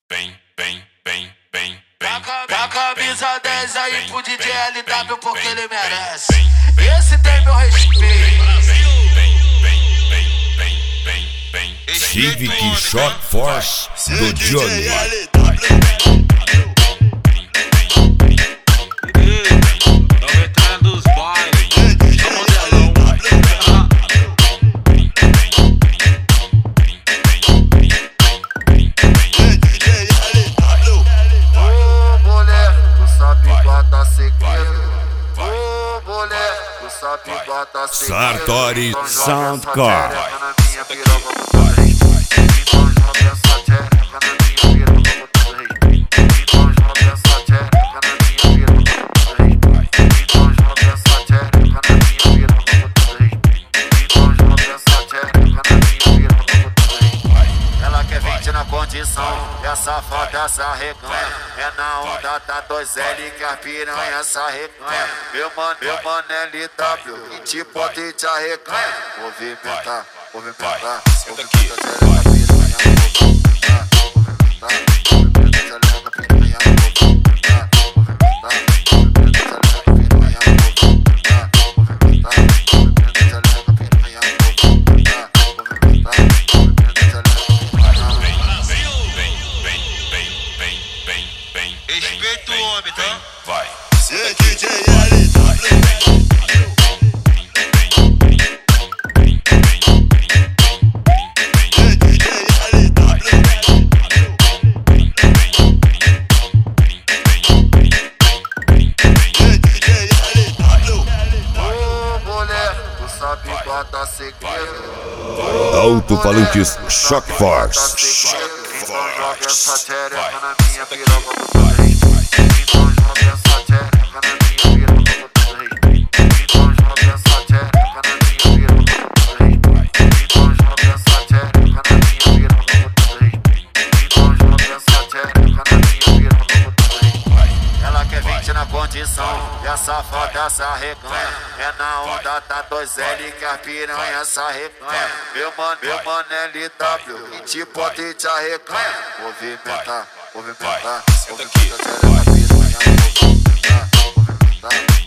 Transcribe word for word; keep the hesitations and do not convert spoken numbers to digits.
bem, bem, bem, bem, bem. Dá a camisa dez aí pro D J L W porque ele merece. Esse tem meu respeito. Civic Shock Force do Johnny. Sartori Soundcore. Ela quer vinte na condição, e a safada essa reganha. É na onda, tá dois L que a piranha essa reganha. Meu mano, meu mano L W, e te pode te arreganha. Movimentar, movimentar, movimentar, tchereca piranha, movimentar, movimentar, movimentar, tchereca piranha, movimentar, movimentar, movimentar, tchereca piranha, movimentar, movimentar, movimentar, tchereca piranha, movimentar, movimentar, movimentar, respeita o homem, tá? Vai. C D J L W. Alto-falantes Shock Force. Joga essa tchereca na minha piroca com todo respeito. Então joga essa tchereca na minha piroca com todo respeito. Então joga essa tchereca na minha piroca com todo respeito. Então joga essa tchereca na minha piroca com todo respeito. Então joga essa tchereca na minha piroca com todo respeito. Ela quer vinte na condição, e a safada essa reganha. É na onda, tá dois L que a piranha essa reganha. Meu mano, meu mano L W, e te pode te arreganha. Movimentar, movimentar, movimentar, tchereca piranha, movimentar, movimentar.